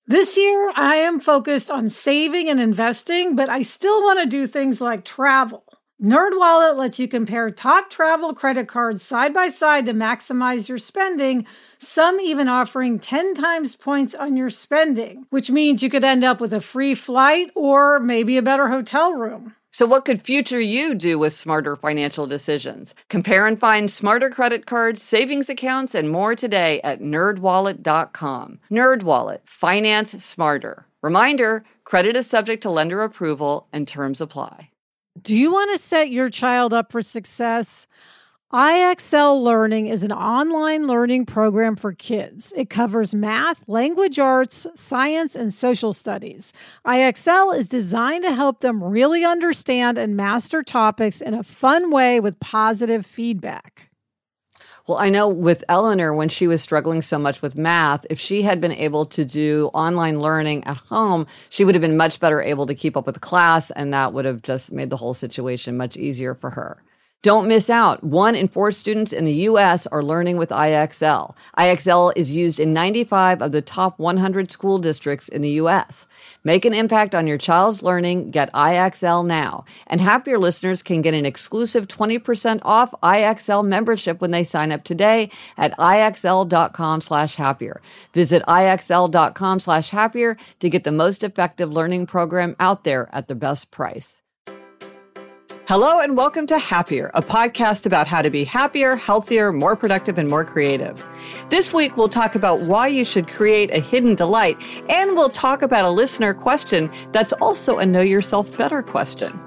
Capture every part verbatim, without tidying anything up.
This year, I am focused on saving and investing, but I still want to do things like travel. NerdWallet lets you compare top travel credit cards side by side to maximize your spending, some even offering ten times points on your spending, which means you could end up with a free flight or maybe a better hotel room. So what could future you do with smarter financial decisions? Compare and find smarter credit cards, savings accounts, and more today at nerd wallet dot com. NerdWallet, finance smarter. Reminder, credit is subject to lender approval and terms apply. Do you want to set your child up for success? I X L Learning is an online learning program for kids. It covers math, language arts, science, and social studies. I X L is designed to help them really understand and master topics in a fun way with positive feedback. Well, I know with Eleanor, when she was struggling so much with math, if she had been able to do online learning at home, she would have been much better able to keep up with the class, and that would have just made the whole situation much easier for her. Don't miss out. One in four students in the U S are learning with I X L. I X L is used in ninety-five of the top one hundred school districts in the U S. Make an impact on your child's learning. Get I X L now. And Happier listeners can get an exclusive twenty percent off I X L membership when they sign up today at IXL.com slash happier. Visit IXL.com slash happier to get the most effective learning program out there at the best price. Hello and welcome to Happier, a podcast about how to be happier, healthier, more productive, and more creative. This week, we'll talk about why you should create a hidden delight, and we'll talk about a listener question that's also a Know Yourself Better question.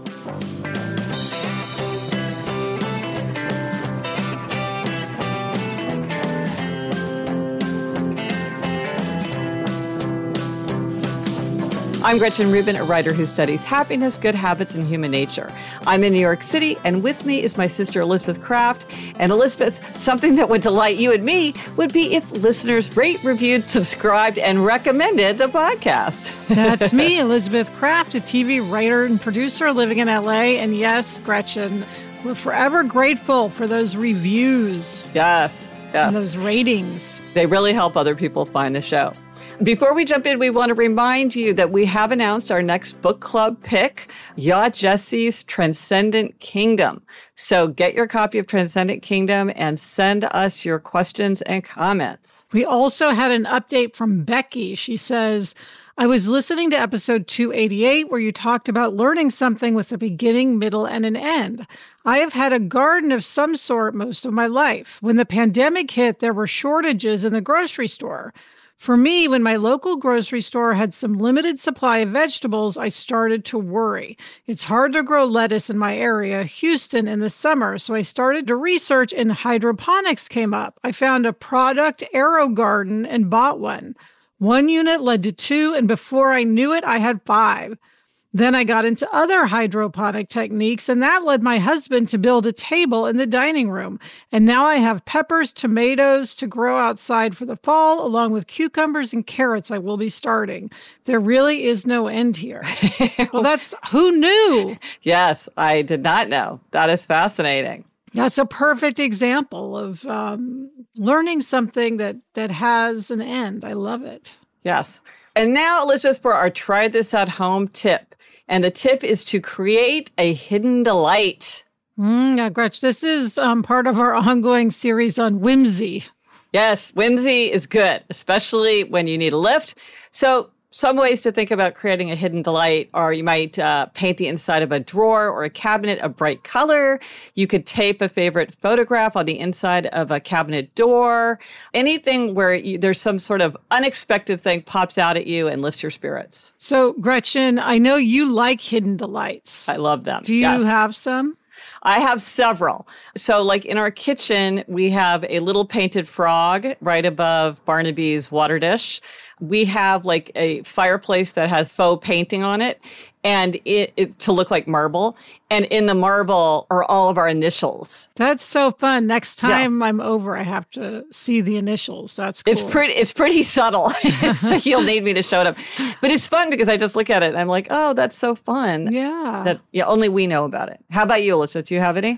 I'm Gretchen Rubin, a writer who studies happiness, good habits, and human nature. I'm in New York City, and with me is my sister Elizabeth Kraft. And Elizabeth, something that would delight you and me would be if listeners rate, reviewed, subscribed, and recommended the podcast. That's me, Elizabeth Kraft, a T V writer and producer living in L A. And yes, Gretchen, we're forever grateful for those reviews. Yes, yes. And those ratings. They really help other people find the show. Before we jump in, we want to remind you that we have announced our next book club pick, Yaa Gyasi's Transcendent Kingdom. So get your copy of Transcendent Kingdom and send us your questions and comments. We also had an update from Becky. She says, I was listening to episode two eighty-eight where you talked about learning something with a beginning, middle, and an end. I have had a garden of some sort most of my life. When the pandemic hit, there were shortages in the grocery store. For me, when my local grocery store had some limited supply of vegetables, I started to worry. It's hard to grow lettuce in my area, Houston, in the summer, so I started to research and hydroponics came up. I found a product, AeroGarden, and bought one. One unit led to two, and before I knew it, I had five. Then I got into other hydroponic techniques, and that led my husband to build a table in the dining room. And now I have peppers, tomatoes to grow outside for the fall, along with cucumbers and carrots I will be starting. There really is no end here. Well, that's, who knew? Yes, I did not know. That is fascinating. That's a perfect example of um, learning something that, that has an end. I love it. Yes. And now, Elizabeth, for our try this at home tip. And the tip is to create a hidden delight. Mm, yeah, Gretch, this is um, part of our ongoing series on whimsy. Yes, whimsy is good, especially when you need a lift. So some ways to think about creating a hidden delight are you might uh, paint the inside of a drawer or a cabinet a bright color. You could tape a favorite photograph on the inside of a cabinet door. Anything where you, there's some sort of unexpected thing pops out at you and lifts your spirits. So, Gretchen, I know you like hidden delights. I love them. Do you yes. have some? I have several. So like in our kitchen, we have a little painted frog right above Barnaby's water dish. We have like a fireplace that has faux painting on it and it, it to look like marble. And in the marble are all of our initials. That's so fun. Next time yeah. I'm over, I have to see the initials. That's cool. It's pretty, it's pretty subtle. So you'll need me to show it up. But it's fun because I just look at it and I'm like, oh, that's so fun. Yeah. That yeah, only we know about it. How about you, Elizabeth? Do you have any?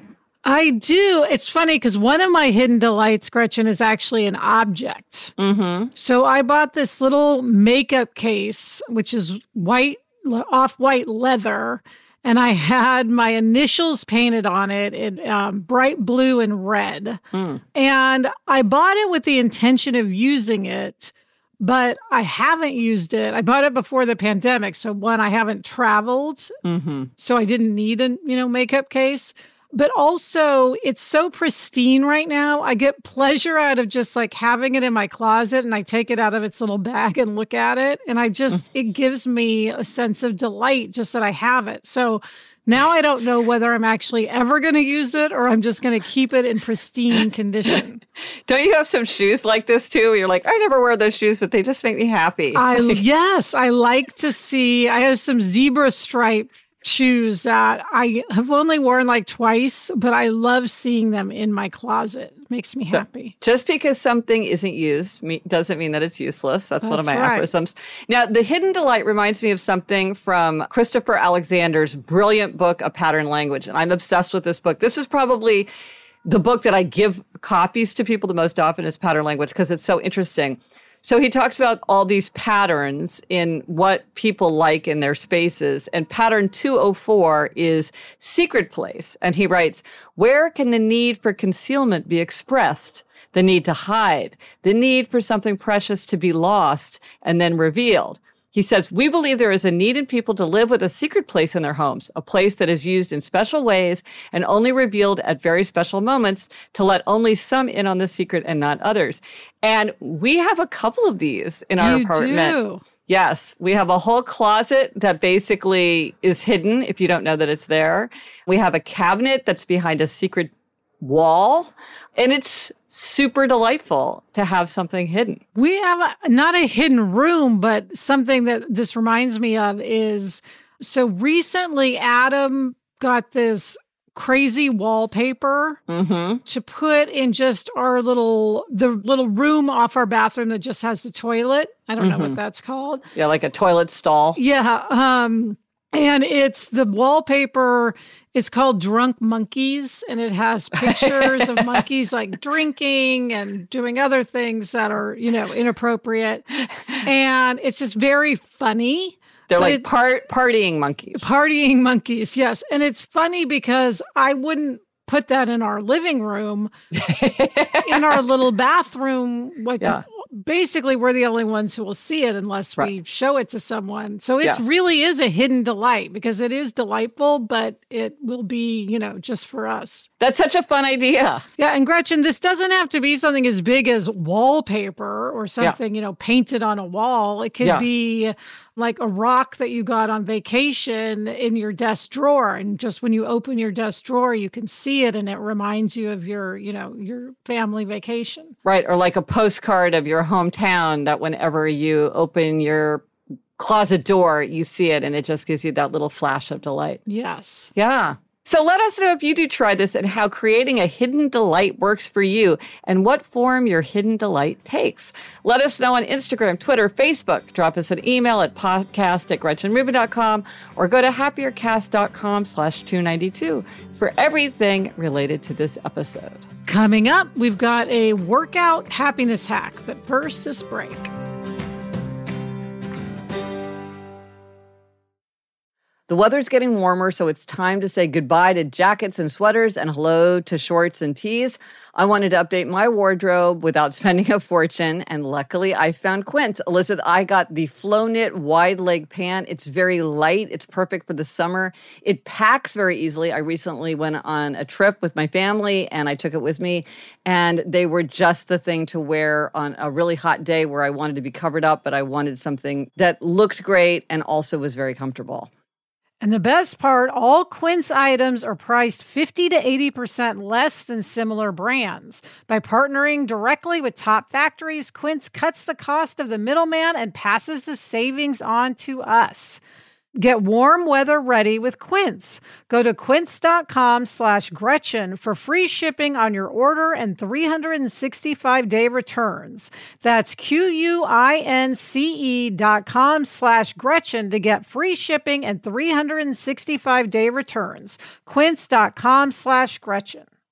I do. It's funny because one of my hidden delights, Gretchen, is actually an object. Mm-hmm. So I bought this little makeup case, which is white, off-white leather, and I had my initials painted on it in um, bright blue and red. Mm. And I bought it with the intention of using it, but I haven't used it. I bought it before the pandemic. So one, I haven't traveled, mm-hmm. so I didn't need a you know makeup case. But also, it's so pristine right now. I get pleasure out of just like having it in my closet, and I take it out of its little bag and look at it. And I just, it gives me a sense of delight just that I have it. So now I don't know whether I'm actually ever going to use it or I'm just going to keep it in pristine condition. Don't you have some shoes like this too? You're like, I never wear those shoes, but they just make me happy. I Yes, I like to see, I have some zebra stripe shoes that I have only worn like twice, but I love seeing them in my closet. It makes me so, happy. Just because something isn't used me, doesn't mean that it's useless. That's, That's one of my right. aphorisms. Now, the hidden delight reminds me of something from Christopher Alexander's brilliant book, A Pattern Language. And I'm obsessed with this book. This is probably the book that I give copies to people the most often is Pattern Language because it's so interesting. So he talks about all these patterns in what people like in their spaces. And pattern two oh four is secret place. And he writes, where can the need for concealment be expressed? The need to hide, the need for something precious to be lost and then revealed. He says, we believe there is a need in people to live with a secret place in their homes, a place that is used in special ways and only revealed at very special moments to let only some in on the secret and not others. And we have a couple of these in our you apartment. Do. Yes, we have a whole closet that basically is hidden if you don't know that it's there. We have a cabinet that's behind a secret wall, and it's super delightful to have something hidden. We have a, not a hidden room, but something that this reminds me of is, so recently Adam got this crazy wallpaper mm-hmm. to put in just our little, the little room off our bathroom that just has the toilet. I don't mm-hmm. know what that's called. Yeah, like a toilet stall. Yeah. Um, and it's the wallpaper is called Drunk Monkeys, and it has pictures of monkeys like drinking and doing other things that are, you know, inappropriate. And it's just very funny. They're like part partying monkeys. Partying monkeys, yes. And it's funny because I wouldn't put that in our living room, in our little bathroom, like yeah. basically we're the only ones who will see it unless right. we show it to someone. So it yes. really is a hidden delight because it is delightful, but it will be, you know, just for us. That's such a fun idea. Yeah. And Gretchen, this doesn't have to be something as big as wallpaper or something, yeah. you know, painted on a wall. It could yeah. be like a rock that you got on vacation in your desk drawer. And just when you open your desk drawer, you can see it and it reminds you of your, you know, your family vacation. Right. Or like a postcard of your hometown that whenever you open your closet door, you see it and it just gives you that little flash of delight. Yes. Yeah. So let us know if you do try this and how creating a hidden delight works for you and what form your hidden delight takes. Let us know on Instagram, Twitter, Facebook. Drop us an email at podcast at gretchen rubin dot com or go to happiercast.com slash 292 for everything related to this episode. Coming up, we've got a workout happiness hack, but first, this break. The weather's getting warmer, so it's time to say goodbye to jackets and sweaters and hello to shorts and tees. I wanted to update my wardrobe without spending a fortune, and luckily I found Quince. Elizabeth, I got the Flow Knit wide leg pant. It's very light. It's perfect for the summer. It packs very easily. I recently went on a trip with my family, and I took it with me, and they were just the thing to wear on a really hot day where I wanted to be covered up, but I wanted something that looked great and also was very comfortable. And the best part, all Quince items are priced fifty to eighty percent less than similar brands. By partnering directly with top factories, Quince cuts the cost of the middleman and passes the savings on to us. Get warm weather ready with Quince. Go to quince.com slash Gretchen for free shipping on your order and three hundred sixty-five day returns. That's Q-U-I-N-C-E dot com slash Gretchen to get free shipping and three hundred sixty-five day returns. Quince.com slash Gretchen.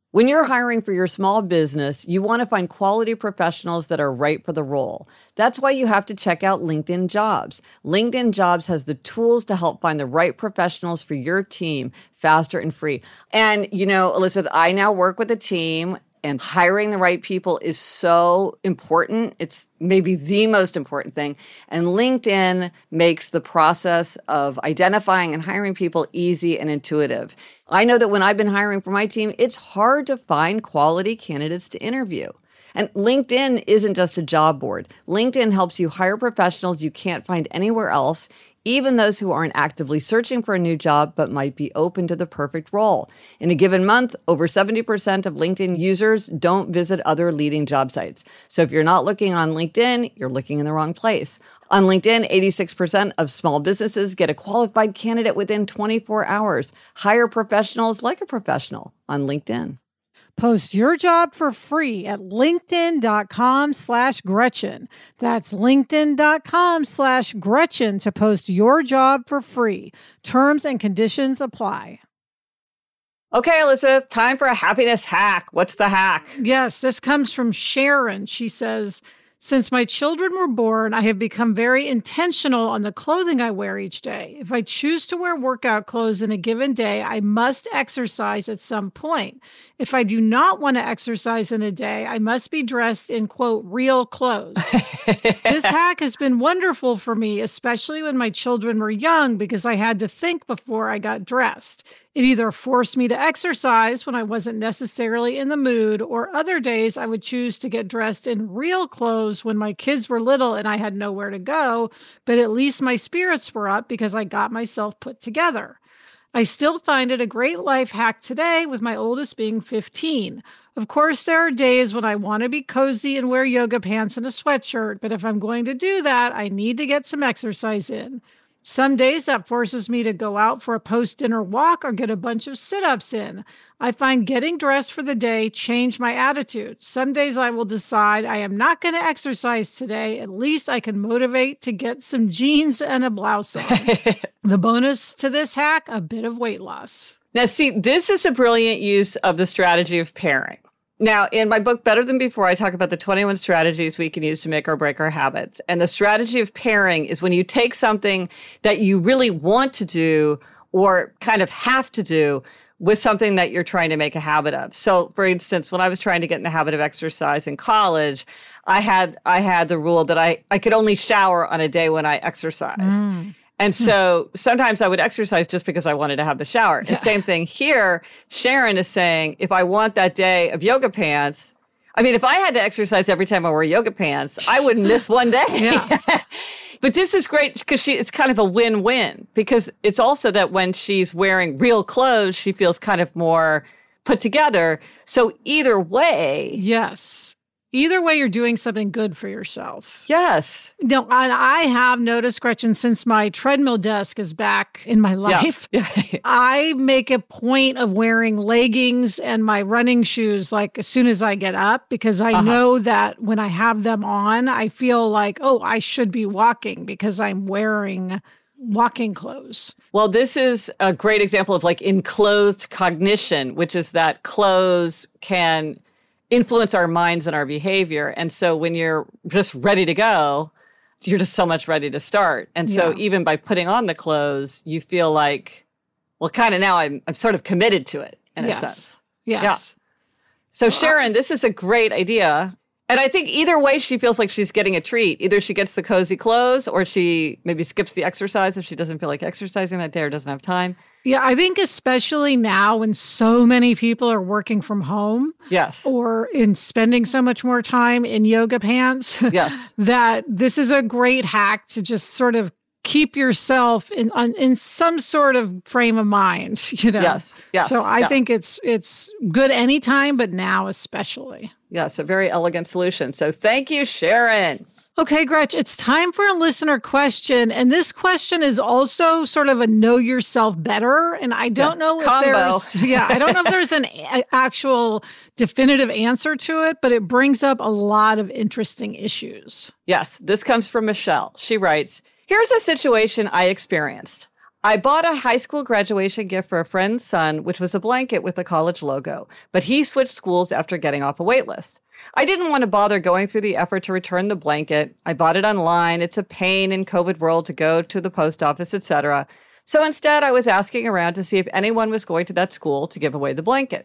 When you're hiring for your small business, you want to find quality professionals that are right for the role. That's why you have to check out LinkedIn Jobs. LinkedIn Jobs has the tools to help find the right professionals for your team faster and free. And, you know, Elizabeth, I now work with a team, and hiring the right people is so important. It's maybe the most important thing. And LinkedIn makes the process of identifying and hiring people easy and intuitive. I know that when I've been hiring for my team, it's hard to find quality candidates to interview. And LinkedIn isn't just a job board. LinkedIn helps you hire professionals you can't find anywhere else, even those who aren't actively searching for a new job but might be open to the perfect role. In a given month, over seventy percent of LinkedIn users don't visit other leading job sites. So if you're not looking on LinkedIn, you're looking in the wrong place. On LinkedIn, eighty-six percent of small businesses get a qualified candidate within twenty-four hours. Hire professionals like a professional on LinkedIn. Post your job for free at linkedin.com slash Gretchen. That's linkedin.com slash Gretchen to post your job for free. Terms and conditions apply. Okay, Elizabeth, time for a happiness hack. What's the hack? Yes, this comes from Sharon. She says, since my children were born, I have become very intentional on the clothing I wear each day. If I choose to wear workout clothes in a given day, I must exercise at some point. If I do not want to exercise in a day, I must be dressed in, quote, real clothes. This hack has been wonderful for me, especially when my children were young, because I had to think before I got dressed. It either forced me to exercise when I wasn't necessarily in the mood, or other days I would choose to get dressed in real clothes when my kids were little and I had nowhere to go, but at least my spirits were up because I got myself put together. I still find it a great life hack today, with my oldest being fifteen. Of course, there are days when I want to be cozy and wear yoga pants and a sweatshirt, but if I'm going to do that, I need to get some exercise in. Some days that forces me to go out for a post-dinner walk or get a bunch of sit-ups in. I find getting dressed for the day changed my attitude. Some days I will decide I am not going to exercise today. At least I can motivate to get some jeans and a blouse on. The bonus to this hack, a bit of weight loss. Now, see, this is a brilliant use of the strategy of pairing. Now, in my book, Better Than Before, I talk about the twenty-one strategies we can use to make or break our habits. And the strategy of pairing is when you take something that you really want to do or kind of have to do with something that you're trying to make a habit of. So, for instance, when I was trying to get in the habit of exercise in college, I had I had the rule that I, I could only shower on a day when I exercised. Mm. And so sometimes I would exercise just because I wanted to have the shower. Yeah. The same thing here. Sharon is saying, if I want that day of yoga pants, I mean, if I had to exercise every time I wore yoga pants, I wouldn't miss one day. Yeah. But this is great because she it's kind of a win-win, because it's also that when she's wearing real clothes, she feels kind of more put together. So either way. Yes. Either way, you're doing something good for yourself. Yes. No, and I have noticed, Gretchen, since my treadmill desk is back in my life, yeah. Yeah. I make a point of wearing leggings and my running shoes like as soon as I get up, because I uh-huh. know that when I have them on, I feel like, oh, I should be walking because I'm wearing walking clothes. Well, this is a great example of like enclothed cognition, which is that clothes can influence our minds and our behavior. And so when you're just ready to go, you're just so much ready to start. And so yeah. even by putting on the clothes, you feel like, well, kind of now I'm I'm sort of committed to it in yes. a sense. Yes. Yeah. So, so Sharon, I- this is a great idea. And I think either way, she feels like she's getting a treat. Either she gets the cozy clothes or she maybe skips the exercise if she doesn't feel like exercising that day or doesn't have time. Yeah, I think especially now when so many people are working from home. Yes. Or in spending so much more time in yoga pants. Yes. That this is a great hack to just sort of keep yourself in on, in some sort of frame of mind, you know. Yes. Yes. So I yeah. think it's it's good anytime, but now especially. Yes, a very elegant solution. So thank you, Sharon. Okay, Gretch, it's time for a listener question. And this question is also sort of a know yourself better. And I don't yeah. know if Combo. there's yeah, I don't know if there's an a- actual definitive answer to it, but it brings up a lot of interesting issues. Yes, this comes from Michelle. She writes, here's a situation I experienced. I bought a high school graduation gift for a friend's son, which was a blanket with the college logo, but he switched schools after getting off a wait list. I didn't want to bother going through the effort to return the blanket. I bought it online. It's a pain in COVID world to go to the post office, et cetera. So instead, I was asking around to see if anyone was going to that school to give away the blanket.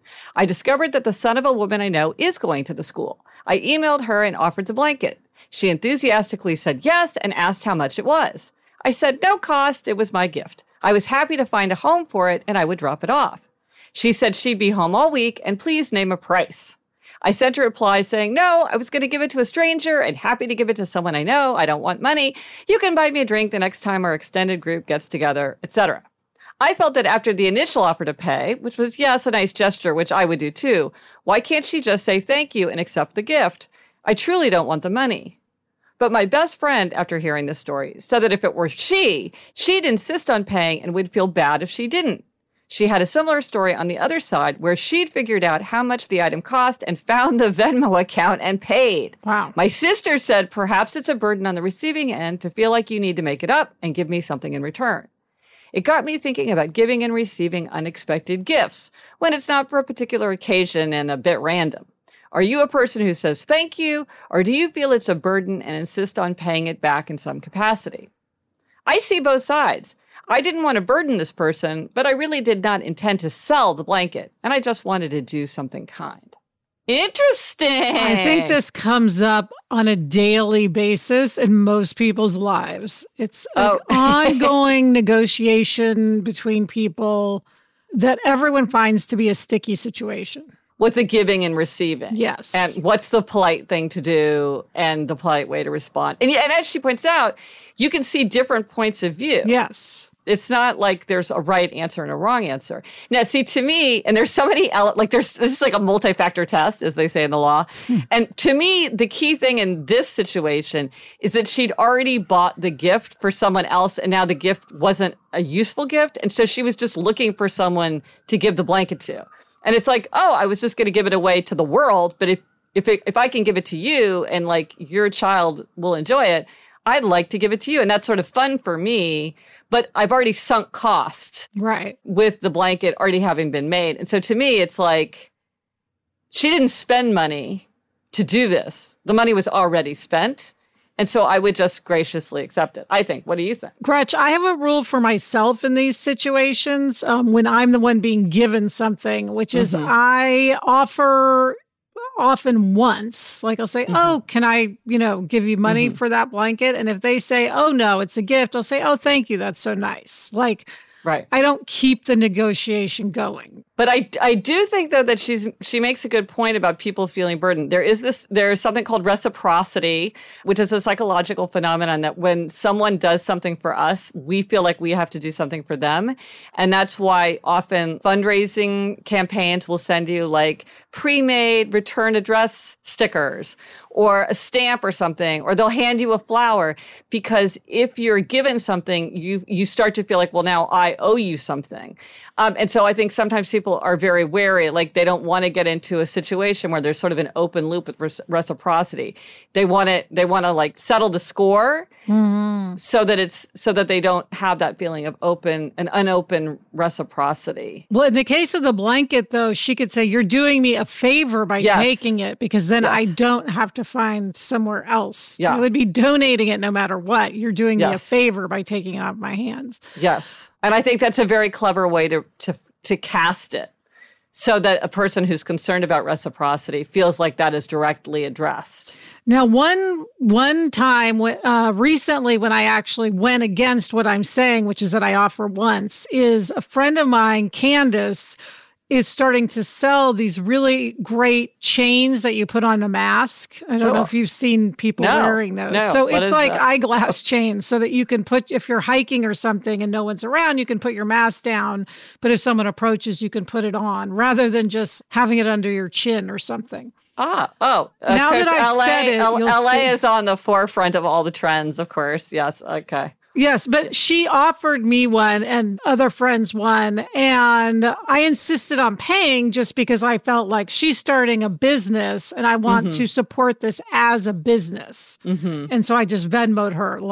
I discovered that the son of a woman I know is going to the school. I emailed her and offered the blanket. She enthusiastically said yes and asked how much it was. I said no cost, it was my gift. I was happy to find a home for it and I would drop it off. She said she'd be home all week and please name a price. I sent a reply saying, no, I was going to give it to a stranger and happy to give it to someone I know. I don't want money. You can buy me a drink the next time our extended group gets together, et cetera. I felt that after the initial offer to pay, which was, yes, a nice gesture, which I would do too, why can't she just say thank you and accept the gift? I truly don't want the money. But my best friend, after hearing this story, said that if it were she, she'd insist on paying and would feel bad if she didn't. She had a similar story on the other side where she'd figured out how much the item cost and found the Venmo account and paid. Wow. My sister said perhaps it's a burden on the receiving end to feel like you need to make it up and give me something in return. It got me thinking about giving and receiving unexpected gifts when it's not for a particular occasion and a bit random. Are you a person who says thank you, or do you feel it's a burden and insist on paying it back in some capacity? I see both sides. I didn't want to burden this person, but I really did not intend to sell the blanket, and I just wanted to do something kind. Interesting. I think this comes up on a daily basis in most people's lives. It's an oh. ongoing negotiation between people that everyone finds to be a sticky situation. With the giving and receiving. Yes. And what's the polite thing to do and the polite way to respond. And, and as she points out, you can see different points of view. Yes. It's not like there's a right answer and a wrong answer. Now, see, to me, and there's so many, like there's, this is like a multi-factor test, as they say in the law. Hmm. And to me, the key thing in this situation is that she'd already bought the gift for someone else, and now the gift wasn't a useful gift. And so she was just looking for someone to give the blanket to. And it's like, oh, I was just going to give it away to the world. But if if it, if I can give it to you and like your child will enjoy it, I'd like to give it to you. And that's sort of fun for me. But I've already sunk cost right. with the blanket already having been made. And so to me, it's like she didn't spend money to do this. The money was already spent. And so I would just graciously accept it, I think. What do you think? Gretch, I have a rule for myself in these situations um, when I'm the one being given something, which is mm-hmm. I offer often once. Like I'll say, mm-hmm. oh, can I, you know, give you money mm-hmm. for that blanket? And if they say, oh, no, it's a gift, I'll say, oh, thank you. That's so nice. Like, right. I don't keep the negotiation going. But I, I do think, though, that she's she makes a good point about people feeling burdened. There is this, there is something called reciprocity, which is a psychological phenomenon that when someone does something for us, we feel like we have to do something for them. And that's why often fundraising campaigns will send you like pre-made return address stickers or a stamp or something, or they'll hand you a flower, because if you're given something, you you start to feel like, well, now I owe you something. Um, and so I think sometimes people are very wary, like they don't want to get into a situation where there's sort of an open loop with res- reciprocity. They want to they want to like settle the score mm-hmm. so that it's so that they don't have that feeling of open an unopened reciprocity. Well, in the case of the blanket, though, she could say, "You're doing me a favor by yes. taking it, because then yes. I don't have to find somewhere else. Yeah. I would be donating it no matter what. You're doing yes. me a favor by taking it out of my hands." Yes. And I think that's a very clever way to, to to cast it so that a person who's concerned about reciprocity feels like that is directly addressed. Now, one one time uh, recently when I actually went against what I'm saying, which is that I offer once, is a friend of mine, Candace, is starting to sell these really great chains that you put on a mask. I don't oh. know if you've seen people no, wearing those. No. So what it's like that? eyeglass chains so that you can put, if you're hiking or something and no one's around, you can put your mask down. But if someone approaches, you can put it on rather than just having it under your chin or something. Ah, oh. Uh, now that I've L A, said it, L- you'll L A see. is on the forefront of all the trends, of course. Yes, okay. Yes, but she offered me one and other friends one, and I insisted on paying just because I felt like she's starting a business and I want mm-hmm. to support this as a business. Mm-hmm. And so I just Venmo'd her like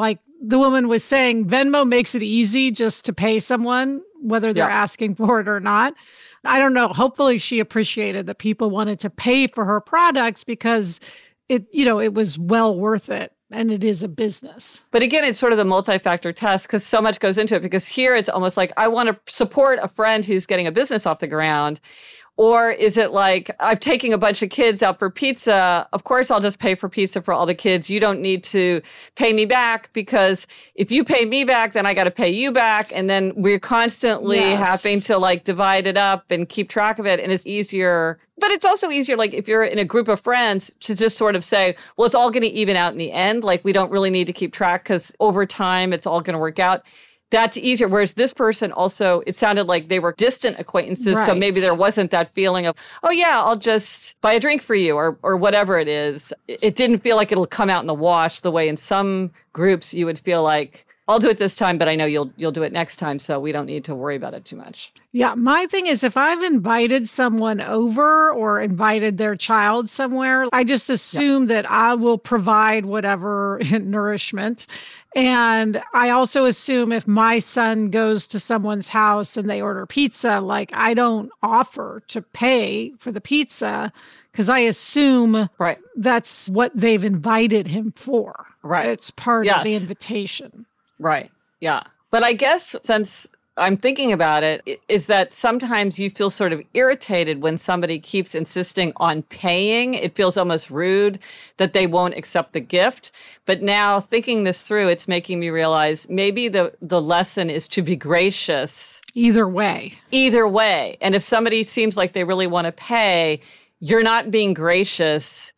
the woman was saying Venmo makes it easy just to pay someone, whether they're Yeah. asking for it or not. I don't know. Hopefully she appreciated that people wanted to pay for her products because it, you know, it was well worth it. And it is a business. But again, it's sort of the multi-factor test because so much goes into it. Because here it's almost like I want to support a friend who's getting a business off the ground. Or is it like, I'm taking a bunch of kids out for pizza. Of course, I'll just pay for pizza for all the kids. You don't need to pay me back because if you pay me back, then I got to pay you back. And then we're constantly Yes. having to like divide it up and keep track of it. And it's easier. But it's also easier, like if you're in a group of friends, to just sort of say, well, it's all going to even out in the end. Like we don't really need to keep track because over time, it's all going to work out. That's easier. Whereas this person also, it sounded like they were distant acquaintances. So Right. maybe there wasn't that feeling of, oh, yeah, I'll just buy a drink for you or or whatever it is. It didn't feel like it'll come out in the wash the way in some groups you would feel like, I'll do it this time, but I know you'll you'll do it next time. So we don't need to worry about it too much. Yeah, my thing is if I've invited someone over or invited their child somewhere, I just assume that I will provide whatever nourishment. And I also assume if my son goes to someone's house and they order pizza, like I don't offer to pay for the pizza because I assume Right. that's what they've invited him for. Right. It's part Yes. of the invitation. Right. Yeah. But I guess since I'm thinking about it, i- is that sometimes you feel sort of irritated when somebody keeps insisting on paying. It feels almost rude that they won't accept the gift. But now thinking this through, it's making me realize maybe the, the lesson is to be gracious Either way. either way. And if somebody seems like they really want to pay, you're not being gracious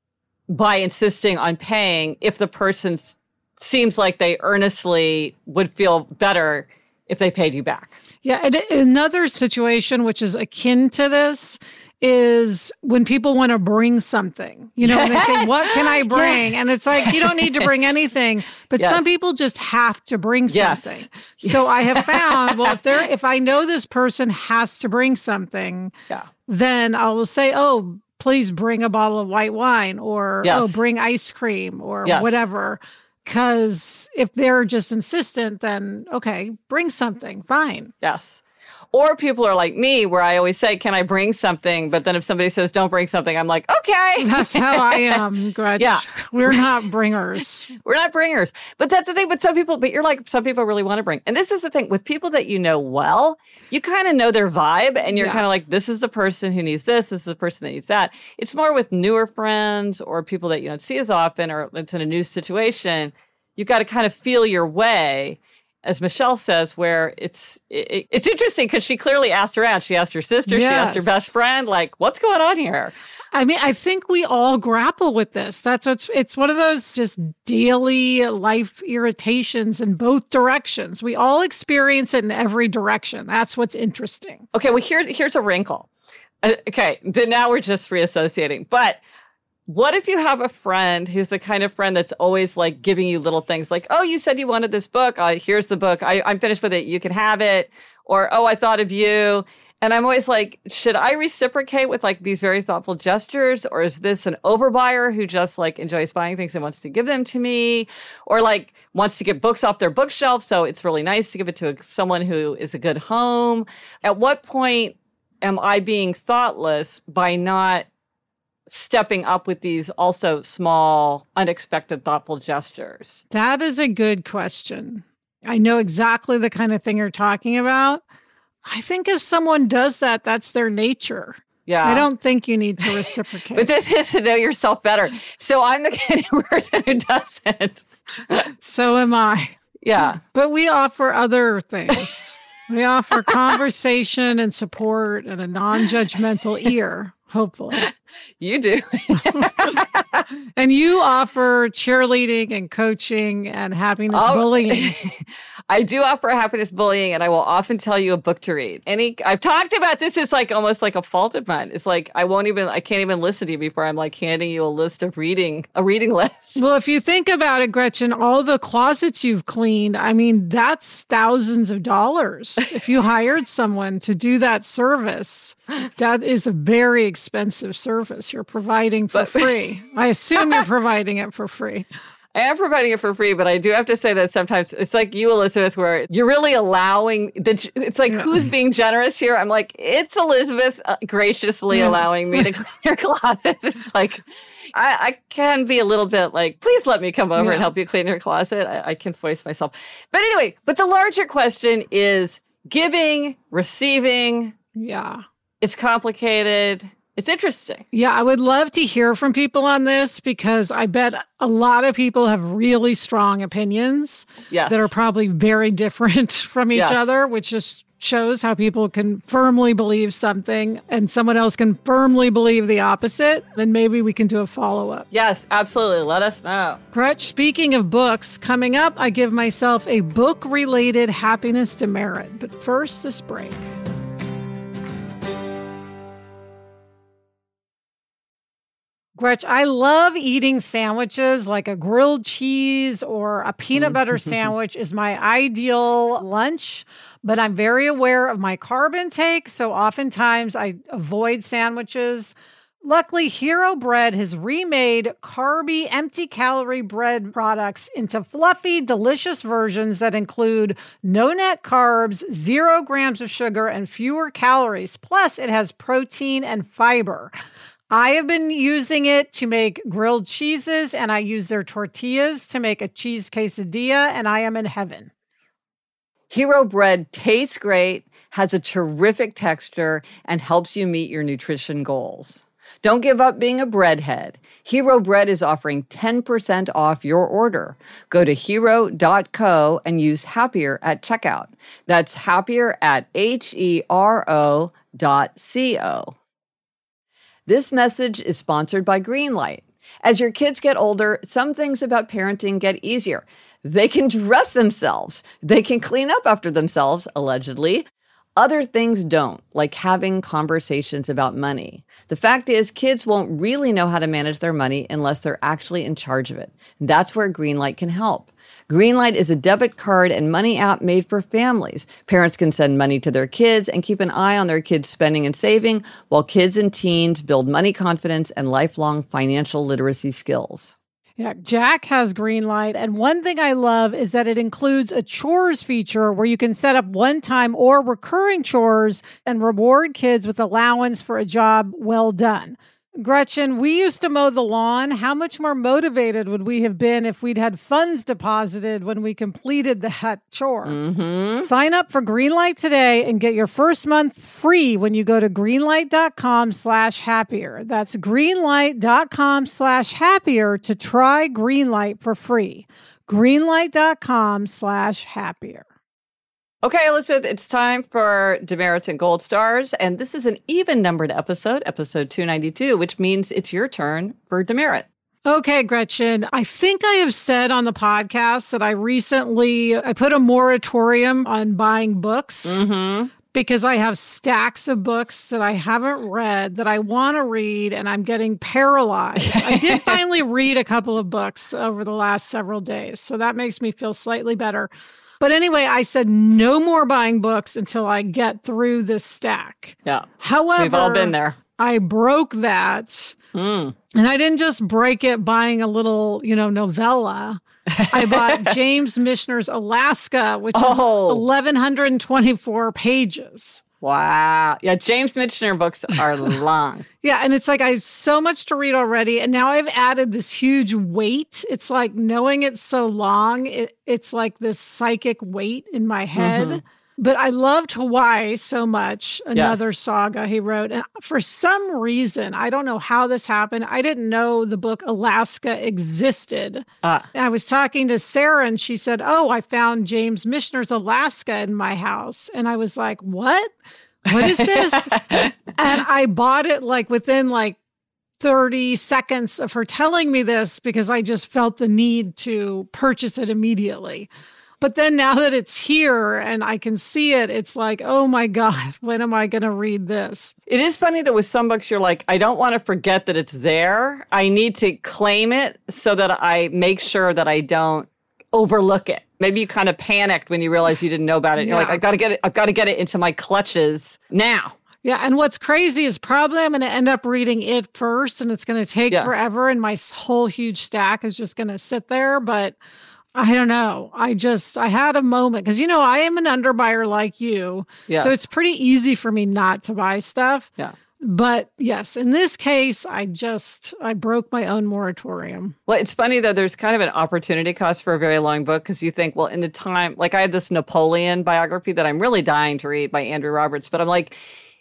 by insisting on paying if the person s- seems like they earnestly would feel better if they paid you back. Yeah. And another situation which is akin to this is when people want to bring something, you know, and they say, Yes. what can I bring? And it's like, you don't need to bring anything, but Yes. some people just have to bring Yes. something. So I have found, well, if they're, if I know this person has to bring something, Yeah. then I will say, oh, please bring a bottle of white wine or, Yes. oh, bring ice cream or Yes. whatever. Because if they're just insistent, then okay, bring something, fine. Yes. Or people are like me, where I always say, can I bring something? But then if somebody says, don't bring something, I'm like, okay. That's how I am, Gretch. Yeah. We're not bringers. We're not bringers. But that's the thing. But some people, but you're like, some people really want to bring. And this is the thing with people that you know well, you kind of know their vibe and you're Yeah. kind of like, this is the person who needs this. This is the person that needs that. It's more with newer friends or people that you don't see as often or it's in a new situation. You've got to kind of feel your way. As Michelle says, where it's it, it's interesting because she clearly asked around. She asked her sister, she asked her Yes. best friend, like, what's going on here? I mean, I think we all grapple with this. That's what's, it's one of those just daily life irritations in both directions. We all experience it in every direction. That's what's interesting. Okay, well, here, here's a wrinkle. Uh, okay, then now we're just reassociating. But what if you have a friend who's the kind of friend that's always like giving you little things like, oh, you said you wanted this book. Uh, here's the book. I, I'm finished with it. You can have it. Or, oh, I thought of you. And I'm always like, should I reciprocate with like these very thoughtful gestures? Or is this an overbuyer who just like enjoys buying things and wants to give them to me? Or like wants to get books off their bookshelf. So it's really nice to give it to a, someone who is a good home. At what point am I being thoughtless by not stepping up with these also small, unexpected, thoughtful gestures? That is a good question. I know exactly the kind of thing you're talking about. I think if someone does that, that's their nature. Yeah. I don't think you need to reciprocate. But this is to know yourself better. So I'm the kind of person who doesn't. So am I. Yeah. But we offer other things. We offer conversation and support and a non-judgmental ear, hopefully. You do. And you offer cheerleading and coaching and happiness Oh, bullying. I do offer happiness bullying, and I will often tell you a book to read. Any, I've talked about this. It's like almost like a fault of mine. It's like I won't even, I can't even listen to you before I'm like handing you a list of reading, a reading list. Well, if you think about it, Gretchen, all the closets you've cleaned, I mean, that's thousands of dollars. If you hired someone to do that service, that is a very expensive service you're providing for But- free. I assume you're providing it for free. I am providing it for free, but I do have to say that sometimes it's like you, Elizabeth, where you're really allowing the, it's like, yeah. who's being generous here? I'm like, it's Elizabeth uh, graciously yeah. allowing me to clean your closet. It's like, I, I can be a little bit like, please let me come over yeah. and help you clean your closet. I, I can voice myself. But anyway, but the larger question is giving, receiving. Yeah. It's complicated. It's interesting. Yeah, I would love to hear from people on this because I bet a lot of people have really strong opinions yes. that are probably very different from each yes. other, which just shows how people can firmly believe something and someone else can firmly believe the opposite. And maybe we can do a follow-up. Yes, absolutely. Let us know. Gretch, speaking of books, coming up, I give myself a book-related happiness demerit. But first, this break. Gretch, I love eating sandwiches like a grilled cheese or a peanut butter sandwich is my ideal lunch, but I'm very aware of my carb intake, so oftentimes I avoid sandwiches. Luckily, Hero Bread has remade carby, empty-calorie bread products into fluffy, delicious versions that include no net carbs, zero grams of sugar, and fewer calories. Plus, it has protein and fiber. I have been using it to make grilled cheeses, and I use their tortillas to make a cheese quesadilla, and I am in heaven. Hero Bread tastes great, has a terrific texture, and helps you meet your nutrition goals. Don't give up being a breadhead. Hero Bread is offering ten percent off your order. Go to hero dot co and use Happier at checkout. That's Happier at H E R O dot C O. This message is sponsored by Greenlight. As your kids get older, some things about parenting get easier. They can dress themselves. They can clean up after themselves, allegedly. Other things don't, like having conversations about money. The fact is, kids won't really know how to manage their money unless they're actually in charge of it. That's where Greenlight can help. Greenlight is a debit card and money app made for families. Parents can send money to their kids and keep an eye on their kids' spending and saving, while kids and teens build money confidence and lifelong financial literacy skills. Yeah, Jack has Greenlight, and one thing I love is that it includes a chores feature where you can set up one-time or recurring chores and reward kids with allowance for a job well done. Gretchen, we used to mow the lawn. How much more motivated would we have been if we'd had funds deposited when we completed that chore? Mm-hmm. Sign up for Greenlight today and get your first month free when you go to greenlight.com slash happier. That's greenlight.com slash happier to try Greenlight for free. Greenlight.com slash happier. Okay, Elizabeth, it's time for Demerits and Gold Stars, and this is an even-numbered episode, episode two ninety-two, which means it's your turn for Demerit. Okay, Gretchen, I think I have said on the podcast that I recently, I put a moratorium on buying books mm-hmm. because I have stacks of books that I haven't read that I want to read, and I'm getting paralyzed. I did finally read a couple of books over the last several days, so that makes me feel slightly better. But anyway, I said no more buying books until I get through this stack. Yeah. However, we've all been there. I broke that. Mm. And I didn't just break it buying a little, you know, novella. I bought James Michener's Alaska, which oh. is eleven twenty-four pages. Wow. Yeah, James Michener books are long. Yeah, and it's like I have so much to read already, and now I've added this huge weight. It's like knowing it's so long, it, it's like this psychic weight in my head. Mm-hmm. But I loved Hawaii so much, another yes. saga he wrote. And for some reason, I don't know how this happened. I didn't know the book Alaska existed. Ah. I was talking to Sarah, and she said, oh, I found James Michener's Alaska in my house. And I was like, what? What is this? And I bought it like within like thirty seconds of her telling me this because I just felt the need to purchase it immediately. But then now that it's here and I can see it, it's like, oh my God, when am I going to read this? It is funny that with some books, you're like, I don't want to forget that it's there. I need to claim it so that I make sure that I don't overlook it. Maybe you kind of panicked when you realized you didn't know about it. You're yeah. like, I've got to get it. I've got to get it into my clutches now. Yeah, and what's crazy is probably I'm going to end up reading it first, and it's going to take yeah. forever, and my whole huge stack is just going to sit there, but I don't know. I just, I had a moment, because, you know, I am an underbuyer like you, yes. so it's pretty easy for me not to buy stuff. Yeah. But yes, in this case, I just, I broke my own moratorium. Well, it's funny, though, there's kind of an opportunity cost for a very long book, because you think, well, in the time, like I had this Napoleon biography that I'm really dying to read by Andrew Roberts, but I'm like,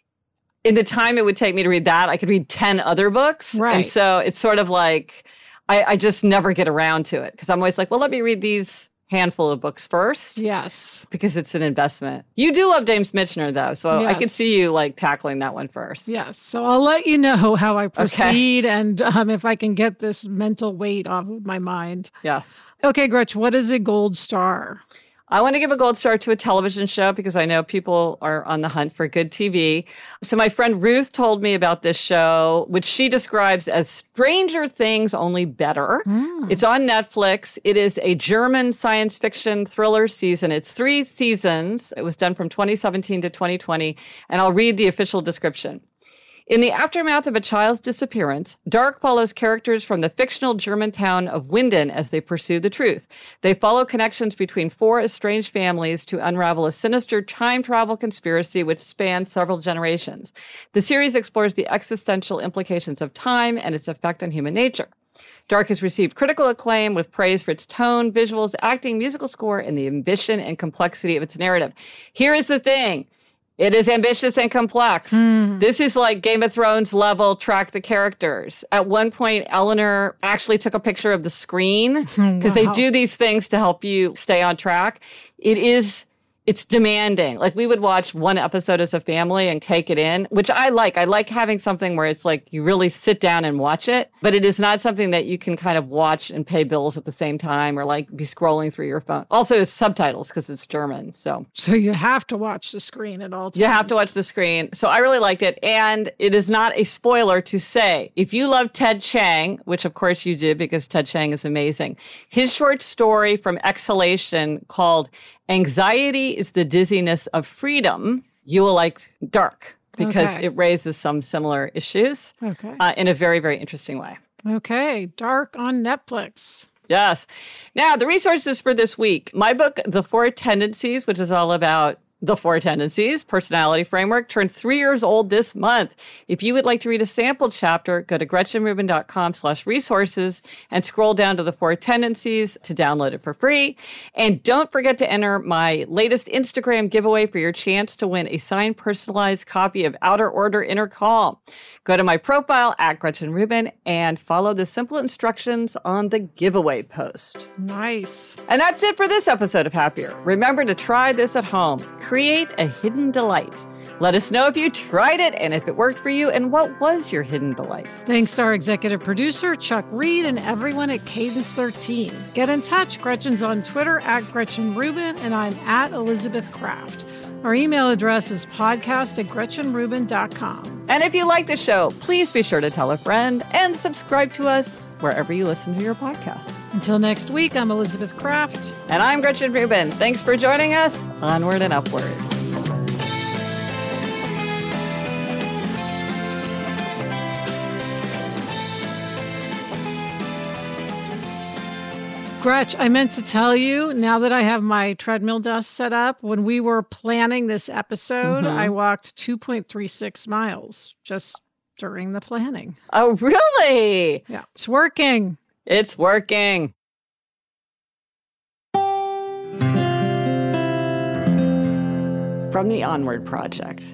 in the time it would take me to read that, I could read ten other books. Right. And so it's sort of like, I, I just never get around to it, because I'm always like, well, let me read these handful of books first. Yes. Because it's an investment. You do love James Michener, though, so yes. I could see you like tackling that one first. Yes. So I'll let you know how I proceed, okay. and um, if I can get this mental weight off of my mind. Yes. Okay, Gretch, what is a gold star? I want to give a gold star to a television show, because I know people are on the hunt for good T V. So my friend Ruth told me about this show, which she describes as Stranger Things, only better. Mm. It's on Netflix. It is a German science fiction thriller season. It's three seasons. It was done from twenty seventeen to twenty twenty. And I'll read the official description. In the aftermath of a child's disappearance, Dark follows characters from the fictional German town of Winden as they pursue the truth. They follow connections between four estranged families to unravel a sinister time travel conspiracy which spans several generations. The series explores the existential implications of time and its effect on human nature. Dark has received critical acclaim with praise for its tone, visuals, acting, musical score, and the ambition and complexity of its narrative. Here is the thing. It is ambitious and complex. Mm. This is like Game of Thrones level track the characters. At one point, Eleanor actually took a picture of the screen, because wow. they do these things to help you stay on track. It is... It's demanding. Like, we would watch one episode as a family and take it in, which I like. I like having something where it's like you really sit down and watch it, but it is not something that you can kind of watch and pay bills at the same time, or like be scrolling through your phone. Also, it's subtitles, because it's German. So so you have to watch the screen at all times. You have to watch the screen. So I really liked it. And it is not a spoiler to say, if you love Ted Chiang, which of course you do, because Ted Chiang is amazing, his short story from Exhalation called Anxiety is the Dizziness of Freedom, you will like Dark, because okay. it raises some similar issues okay. uh, in a very, very interesting way. Okay, Dark on Netflix. Yes. Now, the resources for this week. My book, The Four Tendencies, which is all about The Four Tendencies Personality Framework, turned three years old this month. If you would like to read a sample chapter, go to gretchenrubin.com slash resources and scroll down to The Four Tendencies to download it for free. And don't forget to enter my latest Instagram giveaway for your chance to win a signed personalized copy of Outer Order Inner Calm. Go to my profile at Gretchen Rubin and follow the simple instructions on the giveaway post. Nice. And that's it for this episode of Happier. Remember to try this at home. Create a hidden delight. Let us know if you tried it and if it worked for you, and what was your hidden delight. Thanks to our executive producer, Chuck Reed, and everyone at Cadence thirteen. Get in touch. Gretchen's on Twitter at Gretchen Rubin, and I'm at Elizabeth Kraft. Our email address is podcast at gretchen rubin dot com. And if you like the show, please be sure to tell a friend and subscribe to us wherever you listen to your podcasts. Until next week, I'm Elizabeth Kraft. And I'm Gretchen Rubin. Thanks for joining us. Onward and upward. Gretch, I meant to tell you, now that I have my treadmill desk set up, when we were planning this episode, mm-hmm. I walked two point three six miles just during the planning. Oh, really? Yeah, it's working. It's working. From the Onward Project.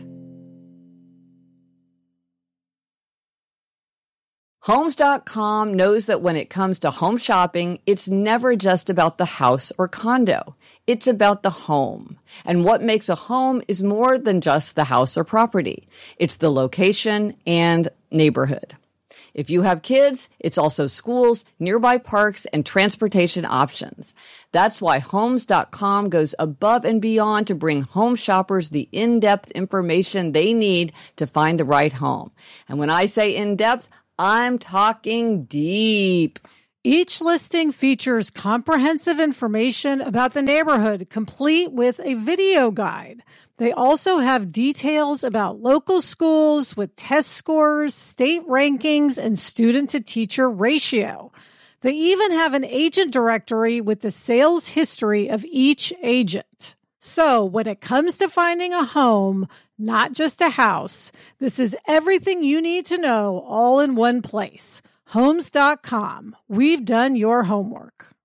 Homes dot com knows that when it comes to home shopping, it's never just about the house or condo. It's about the home. And what makes a home is more than just the house or property. It's the location and neighborhood. If you have kids, it's also schools, nearby parks, and transportation options. That's why Homes dot com goes above and beyond to bring home shoppers the in-depth information they need to find the right home. And when I say in-depth, I'm talking deep. Each listing features comprehensive information about the neighborhood, complete with a video guide. They also have details about local schools with test scores, state rankings, and student-to-teacher ratio. They even have an agent directory with the sales history of each agent. So when it comes to finding a home, not just a house, this is everything you need to know all in one place. Homes dot com. We've done your homework.